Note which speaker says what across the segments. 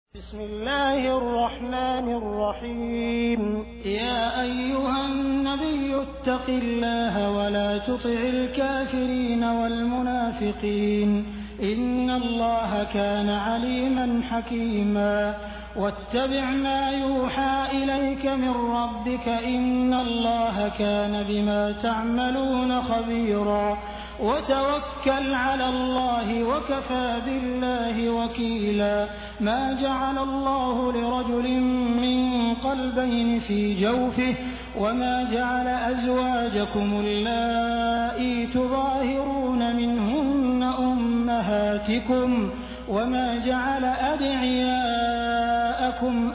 Speaker 1: بسم الله الرحمن الرحيم. يا أيها النبي اتق الله ولا تطع الكافرين والمنافقين إن الله كان عليما حكيما. واتبع ما يوحى إليك من ربك إن الله كان بما تعملون خبيرا. وتوكل على الله وكفى بالله وكيلا. ما جعل الله لرجل من قلبين في جوفه وما جعل أزواجكم اللائي تظاهرون منهن أمهاتكم وما جعل أدعياءكم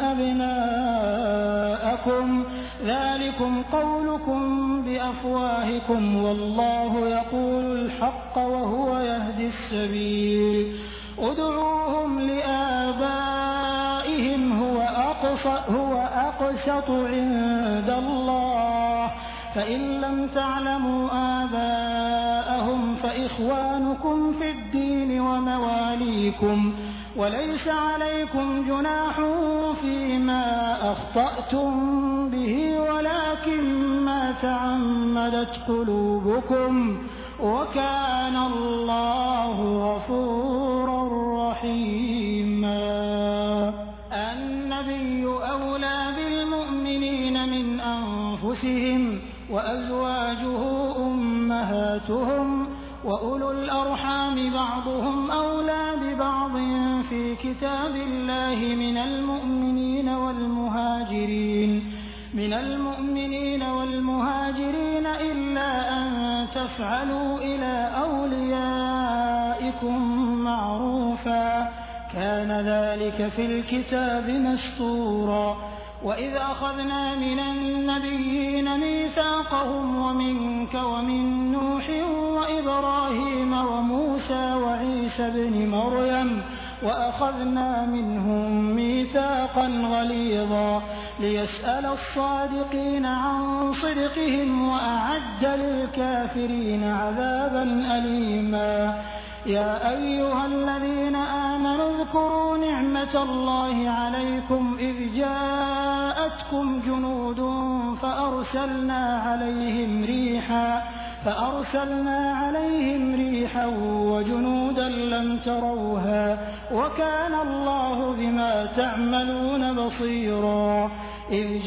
Speaker 1: أبناءكم ذلكم قولكم بأفواهكم والله يقول الحق وهو يهدي السبيل. ادعوهم لآبائهم هو أقسط عند الله فإن لم تعلموا آباءهم فإخوانكم في الدين ومواليكم وليس عليكم جناح فيما أخطأتم به ولكن ما تعمدت قلوبكم وكان الله غفورا رحيما. النبي أولى بالمؤمنين من أنفسهم وأزواجه أمهاتهم وأولو الأرحام بعضهم أولى ببعض في كتاب الله من المؤمنين والمهاجرين إلا أن تفعلوا إلى أوليائكم معروفا كان ذلك في الكتاب مسطورا. وإذ أخذنا من النبيين ميثاقهم ومنك ومن نوح وإبراهيم وموسى وعيسى ابن مريم وأخذنا منهم ميثاقا غليظا ليسأل الصادقين عن صدقهم وأعد للكافرين عذابا أليما. يا أيها الذين آمنوا اذكروا نعمة الله عليكم إذ جاءتكم جنود فأرسلنا عليهم ريحا وجنودا لم تروها وكان الله بما تعملون بصيرا. إذ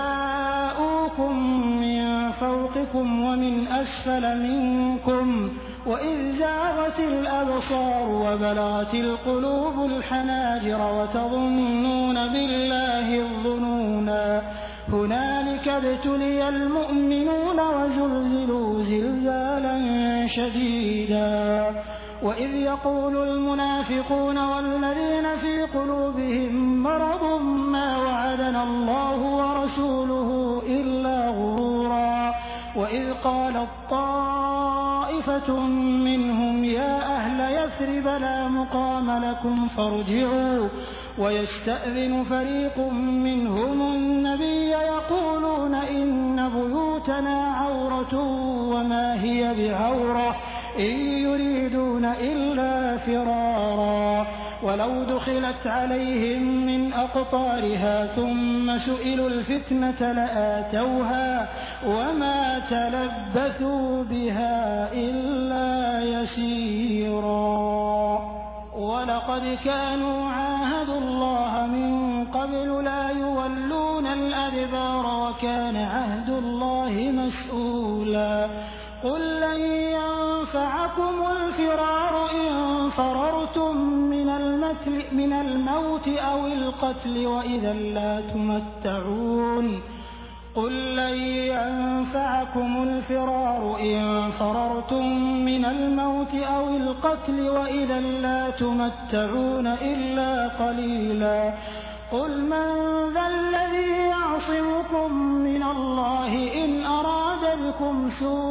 Speaker 1: جاءوكم من فوقكم ومن أسفل منكم وإذ زاغت الأبصار وبلغت القلوب الحناجر وتظنون بالله الظنونا. هنالك ابتلي المؤمنون وزلزلوا زلزالا شديدا. وإذ يقول المنافقون والذين في قلوبهم مرض ما وعدنا الله ورسوله إلا غرورا. وإذ قالت طائفة منهم يا أهل يثرب لا مقام لكم فارجعوا ويستأذن فريق منهم النبي يقولون إن بيوتنا عورة وما هي بعورة إن يريدون إلا فرارا. ولو دخلت عليهم من أقطارها ثم سئلوا الفتنة لآتوها وما تلبثوا بها إلا يسيرا. ولقد كانوا عاهدوا الله من قبل لا يولون الأدبار وكان عهد الله مسؤولا. قل لن ينفعكم الفرار إن فررتم من الموت أو القتل وإذا لا تمتعون. قل لن ينفعكم الفرار إن فررتم من الموت أو القتل وإذا لا تمتعون إلا قليلا. قل من ذا الذي يعصمكم من الله إن أراد بكم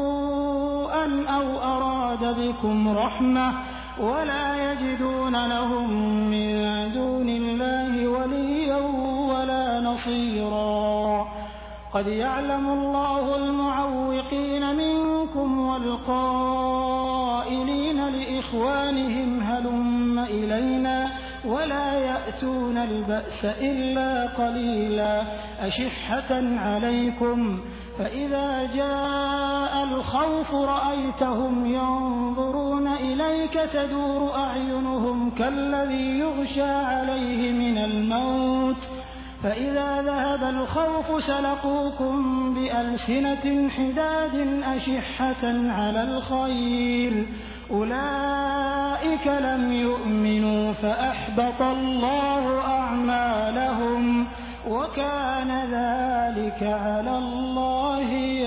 Speaker 1: سوءا أو أراد بكم رحمة ولا يجدون لهم من دون الله وليا ولا نصيرا. قد يعلم الله المعوقين منكم والقائلين لإخوانهم هلم إلينا ولا يأتون البأس إلا قليلا أشحة عليكم فإذا جاء الخوف رأيتهم ينظرون إليك تدور أعينهم كالذي يغشى عليه من الموت فإذا ذهب الخوف سلقوكم بألسنة حداد أشحة على الخير أولئك لم يؤمنوا فأحبط الله أعمالهم وكان ذلك على الله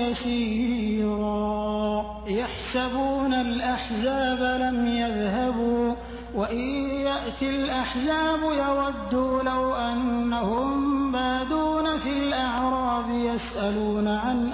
Speaker 1: يسيرا يحسبون الأحزاب لم يذهبوا وإن يأتي الأحزاب يودوا لو أنهم بادون في الأعراب يسألون عن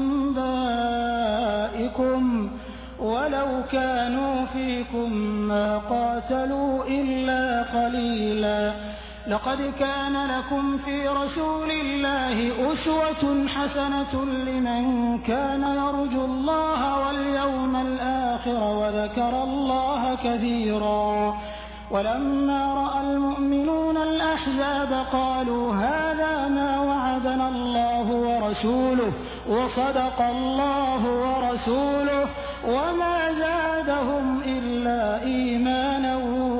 Speaker 1: أنبائكم ولو كانوا فيكم ما قاتلوا إلا قليلا لقد كان لكم في رسول الله أسوة حسنة لمن كان يرجو الله واليوم الآخر وذكر الله كثيرا ولما رأى المؤمنون الأحزاب قالوا هذا ما وعدنا الله ورسوله وصدق الله ورسوله وما زادهم إلا إيمانا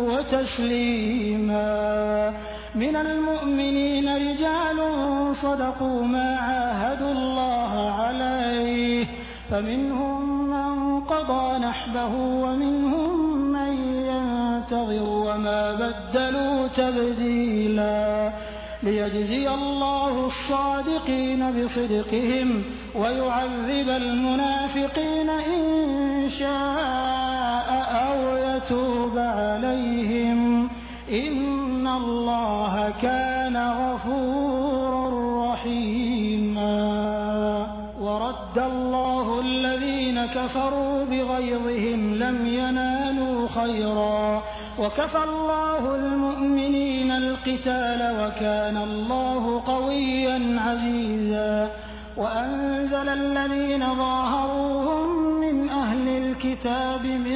Speaker 1: وتسليما من المؤمنين رجال صدقوا ما عاهدوا الله عليه فمنهم من قضى نحبه ومنهم من ينتظر وما بدلوا تبديلا ليجزي الله الصادقين بصدقهم ويعذب المنافقين إن شاء أو يتوب عليهم إن الله كان غفورا رحيما ورد الله الذين كفروا بغيظهم لم ينالوا خيرا وكفى الله المؤمنين القتال وكان الله قويا عزيزا وأنزل الذين ظاهروهم من أهل الكتاب من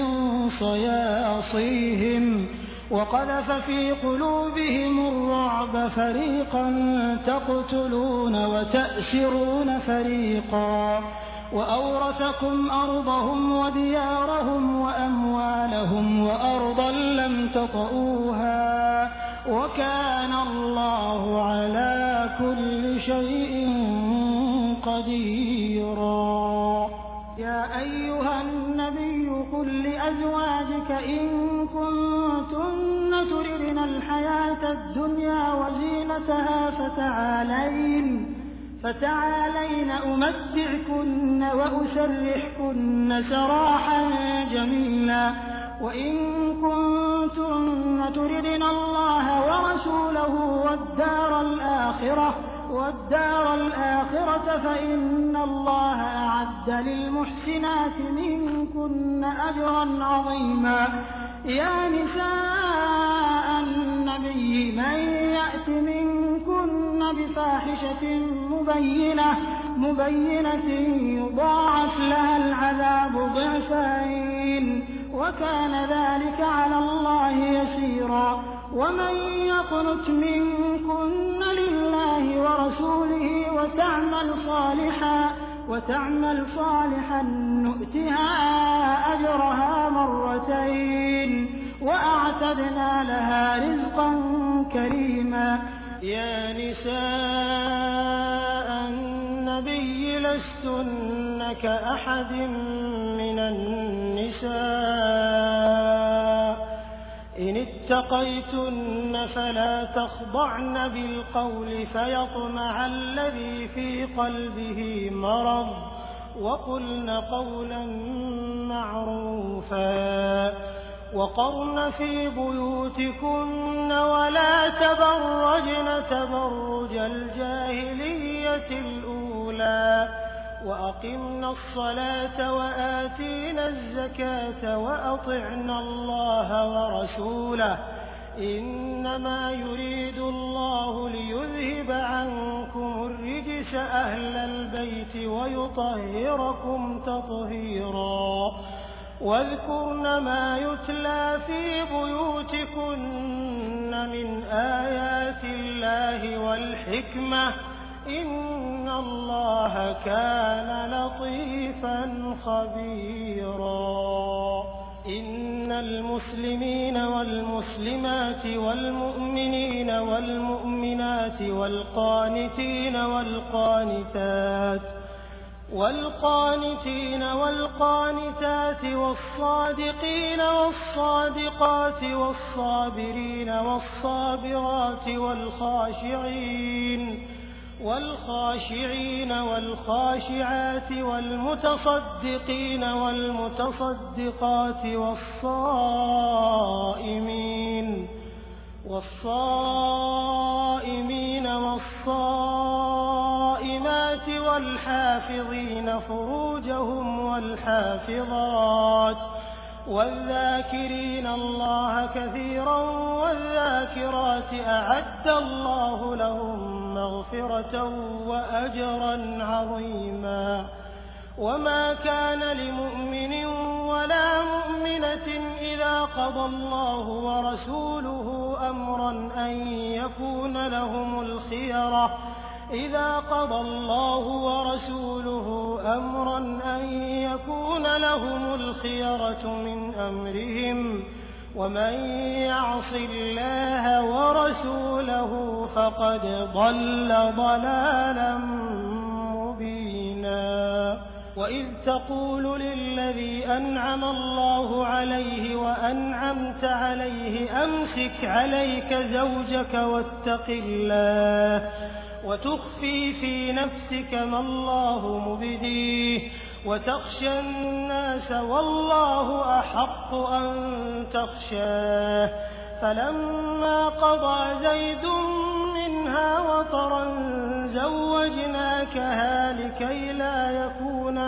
Speaker 1: صياصيهم وقذف في قلوبهم الرعب فريقا تقتلون وتأسرون فريقا وأورثكم أرضهم وديارهم وأموالهم وأرضا لم تطئوها وكان الله على كل شيء قديرا يا أيها النبي قل لأزواجك إن كنتن تردن الحياة الدنيا وزينتها فتعالين أمتعكن وأسرحكن سراحا جميلا وإن كنتن تردن الله ورسوله والدار الآخرة فإن الله أعد للمحسنات منكن أجرا عظيما يا نساء النبي من يأت منكن بفاحشة مبينة يضاعف لها العذاب ضعفين وكان ذلك على الله يسيرا ومن يقنت منكن لله ورسوله وتعمل صالحا نؤتها أجرها مرتين وأعتدنا لها رزقا كريما يا نساء النبي لستن كأحد من النساء إن اتقيتن فلا تخضعن بالقول فيطمع الذي في قلبه مرض وقلن قولا معروفا وقرن في بيوتكن ولا تبرجن تبرج الجاهلية الأولى وأقمنا الصلاة وآتينا الزكاة وأطعنا الله ورسوله إنما يريد الله ليذهب عنكم الرجس أهل البيت ويطهركم تطهيرا واذكرن ما يتلى في بيوتكن من آيات الله والحكمة إن الله كان لطيفا خبيرا إن المسلمين والمسلمات والمؤمنين والمؤمنات والقانتين والقانتات والصادقين والصادقات والصابرين والصابرات والخاشعين والخاشعات والمتصدقين والمتصدقات والصائمين والصائمات والحافظين فروجهم والحافظات والذاكرين الله كثيرا والذاكرات أعد الله لهم مغفرة وأجرا عظيما وما كان لمؤمن ولا مؤمنة إذا قضى الله ورسوله أمرا أن يكون لهم الخيرة من أمرهم ومن يعص الله ورسوله فقد ضل ضلالا مبينا وإذ تقول للذي أنعم الله عليه وأنعمت عليه أمسك عليك زوجك واتق الله وتخفي في نفسك ما الله مبديه وتخشى الناس والله أحق أن تخشاه فلما قضى زيد منها وطرا زوجناكها لكي لا يكون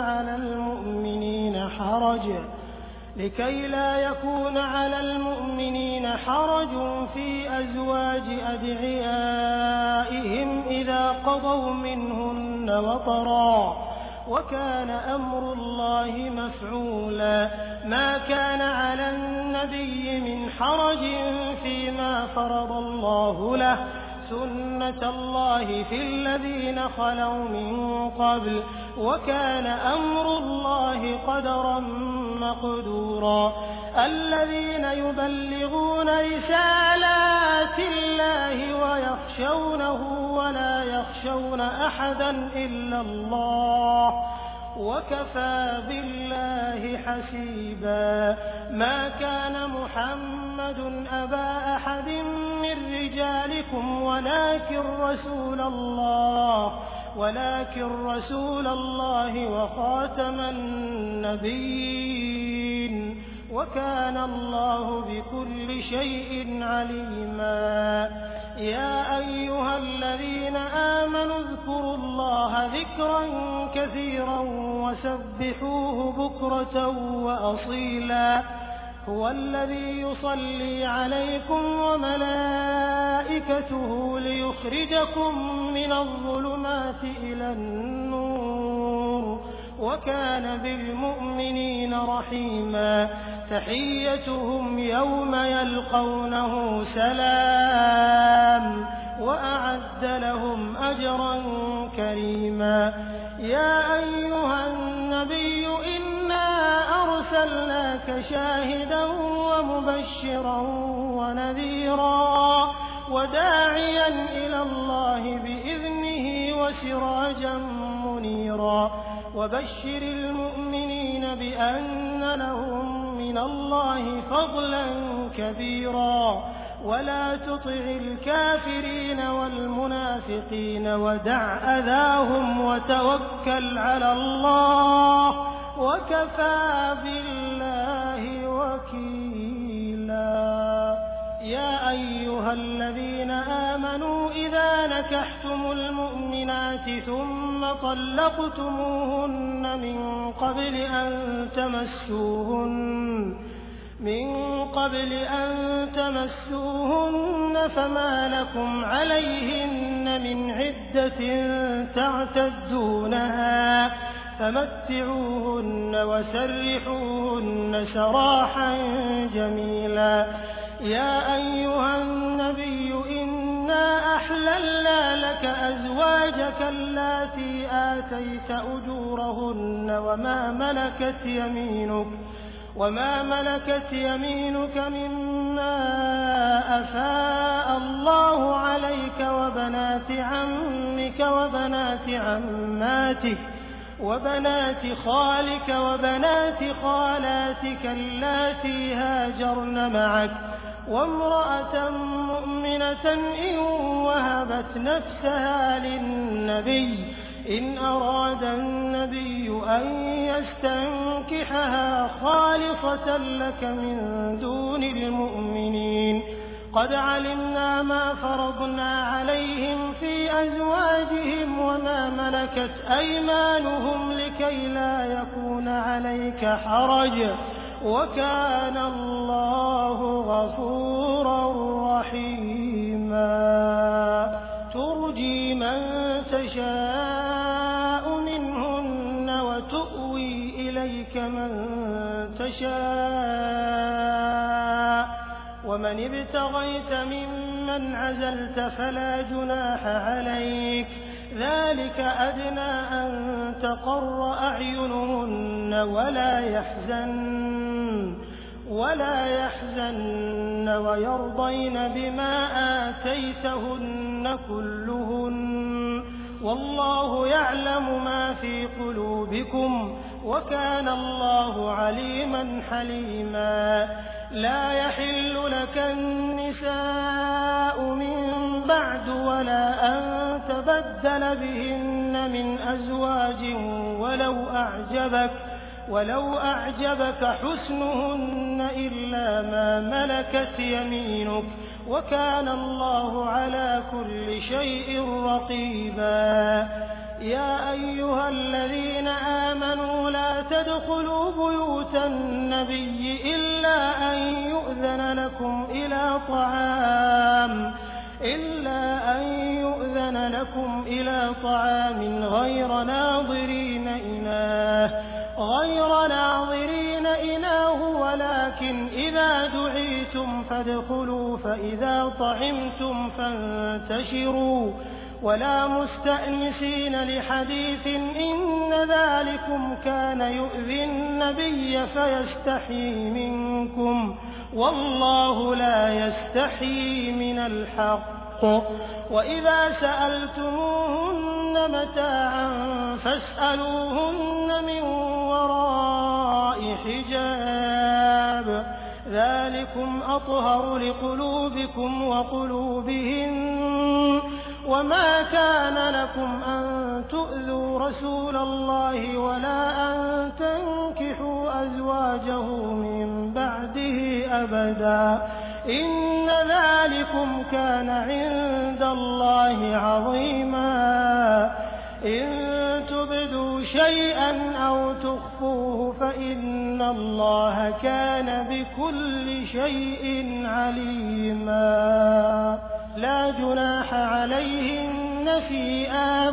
Speaker 1: على المؤمنين حرج في أزواج أدعيائهم إذا قضوا منهن وطرا وكان أمر الله مفعولا ما كان على النبي من حرج فيما فرض الله له سنة الله في الذين خلوا من قبل وكان أمر الله قدرا مقدورا الذين يبلغون رسالات الله ويخشونه ولا يخشون أحدا إلا الله وكفى بالله حسيبا ما كان محمد أبا أحد من رجالكم ولكن رسول الله وخاتم النبيين وكان الله بكل شيء عليما يا أيها الذين آمنوا اذكروا الله ذكرا كثيرا وسبحوه بكرة وأصيلا هو الذي يصلي عليكم وملائكته ليخرجكم من الظلمات إلى النور وكان بالمؤمنين رحيما تحيتهم يوم يلقونه سلام وأعد لهم أجرا كريما يا أيها النبي إنا أرسلناك شاهدا ومبشرا ونذيرا وداعيا إلى الله بإذنه وسراجا منيرا وبشر المؤمنين بأن لهم من الله فضلا كبيرا ولا تطع الكافرين والمنافقين ودع أذاهم وتوكل على الله وكفى بالله وكيلا يا أيها الذين آمنوا إذا نكحتم المؤمنات ثم طلقتموهن من قبل أن تمسوهن فما لكم عليهن من عدة تعتدونها فمتعوهن وسرحوهن سراحا جميلا يا أيها النبي إنا أحللنا لك أزواجك اللاتي آتيت أجورهن وما ملكت يمينك مما أفاء الله عليك وبنات عمك وبنات عماتك وبنات خالك وبنات خالاتك اللاتي هاجرن معك وامرأة مؤمنة إن وهبت نفسها للنبي إن أراد النبي أن يستنكحها خالصة لك من دون المؤمنين قد علمنا ما فرضنا عليهم في أزواجهم وما ملكت أيمانهم لكي لا يكون عليك حرج وكان الله غفورا رحيما ترجي من تشاء منهن وتؤوي إليك من تشاء ومن ابتغيت ممن عزلت فلا جناح عليك ذلك أدنى أن تقر أعينهن ولا يحزن ويرضين بما آتيتهن كلهن والله يعلم ما في قلوبكم وكان الله عليما حليما لا يحل لك النساء من بعد ولا أن تبدل بهن من أزواج ولو أعجبك حسنهن إلا ما ملكت يمينك وكان الله على كل شيء رقيبا يا أيها الذين آمنوا لا تدخلوا بيوت النبي إلا أن يؤذن لكم إلى طعام غير ناظرين إناه ولكن إذا دعيتم فادخلوا فإذا طعمتم فانتشروا ولا مستأنسين لحديث إن ذلكم كان يؤذي النبي فيستحيي منكم والله لا يستحيي من الحق وإذا سألتموهن متاعا فاسألوهن من وراء حجاب ذلكم أطهر لقلوبكم وقلوبهن وما كان لكم أن تؤذوا رسول الله ولا أن تنكحوا أزواجه من بعده أبدا إن ذلكم كان عند الله عظيما إن تبدوا شيئا أو تخفوه فإن الله كان بكل شيء عليما لا جناح عليهن في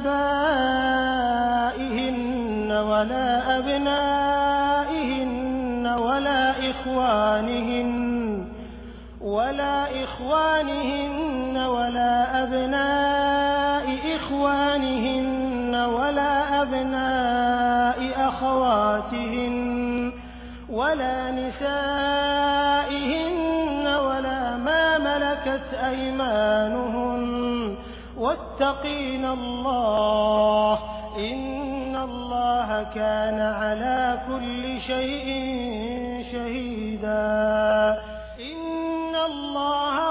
Speaker 1: آبائهن ولا أبنائهن ولا إخوانهن ولا أبناء إخوانهن ولا أبناء أخواتهن ولا نسائهن ولا ما ملكت أيمانهن واتقين الله إن الله كان على كل شيء شهيدا إن الله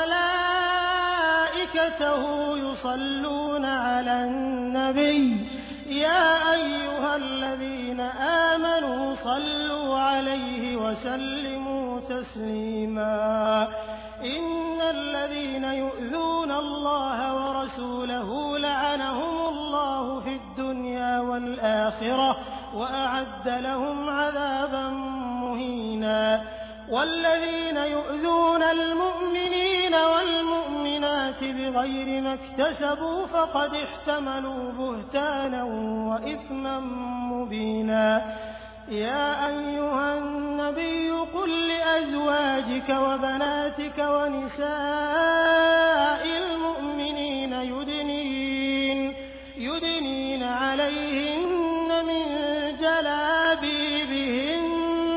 Speaker 1: وملائكته يصلون على النبي يا أيها الذين آمنوا صلوا عليه وسلموا تسليما إن الذين يؤذون الله ورسوله لعنهم الله في الدنيا والآخرة وأعد لهم عذابا مهينا والذين يؤذون المؤمنين والمؤمنات بغير ما اكتسبوا فقد احتملوا بهتانا وإثما مبينا يا أيها النبي قل لأزواجك وبناتك ونساء المؤمنين يدنين عليهن من جلابيبهن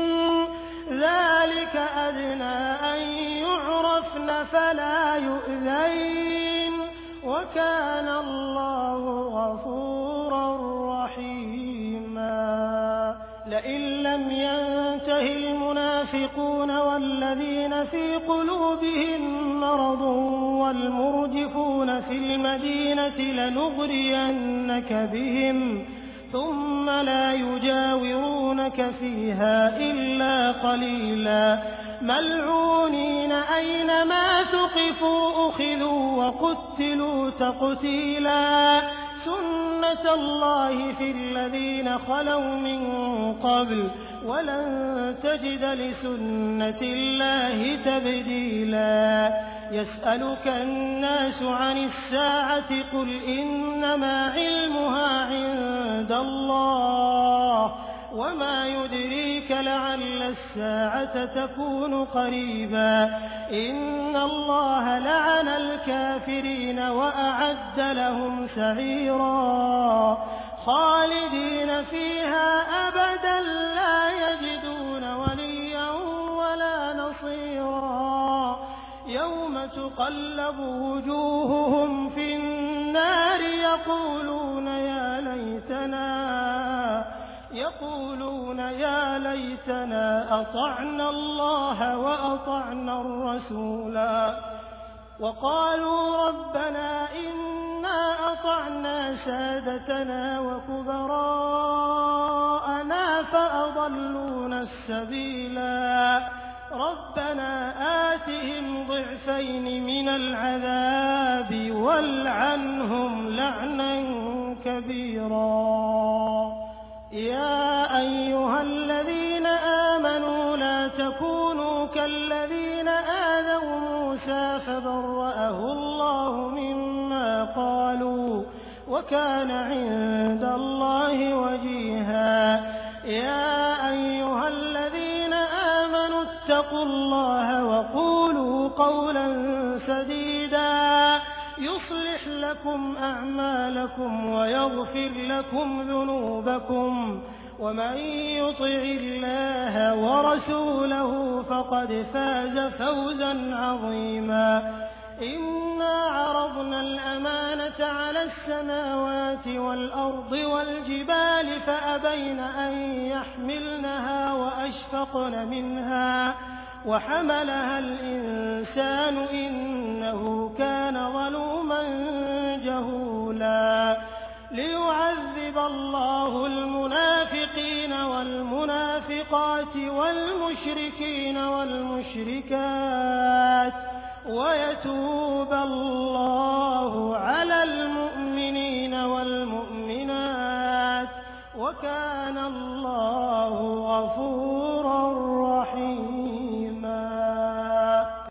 Speaker 1: ذلك أدنى أن يعرفن فلا يؤذين وكان الله غفورا رحيما لئن لم ينته المنافقون والذين في قلوبهم مرض والمرجفون في المدينة لنغرينك بهم ثم لا يجاورونك فيها إلا قليلا ملعونين أينما ثقفوا أخذوا وقتلوا تقتيلا سنة الله في الذين خلوا من قبل ولن تجد لسنة الله تبديلا يسألك الناس عن الساعة قل إنما علمها عند الله وما يدريك لعل الساعة تكون قريبا إن الله لعن الكافرين وأعد لهم سعيرا خالدين فيها أبدا لا يجدون وليا ولا نصيرا يوم تقلب وجوههم في النار يقولون يا ليتنا أطعنا الله وأطعنا الرسولا وقالوا ربنا إنا أطعنا سادتنا وكبراءنا فأضلونا السبيلا ربنا آتهم ضعفين من العذاب والعنهم لعنا كبيرا يا أيها الذين آمنوا لا تكونوا كالذين آذوا موسى فبرأه الله مما قالوا وكان عند الله وجيها يا أيها الذين آمنوا اتقوا الله وقولوا قولا سديدا يصلح لكم أعمالكم ويغفر لكم ذنوبكم ومن يطع الله ورسوله فقد فاز فوزا عظيما إنا عرضنا الأمانة على السماوات والأرض والجبال فأبين أن يحملنها وأشفقن منها وحملها الإنسان إنه كان ظلوما جهولا ليعذب الله المنافقين والمنافقات والمشركين والمشركات ويتوب الله على المؤمنين والمؤمنات وكان الله غفورا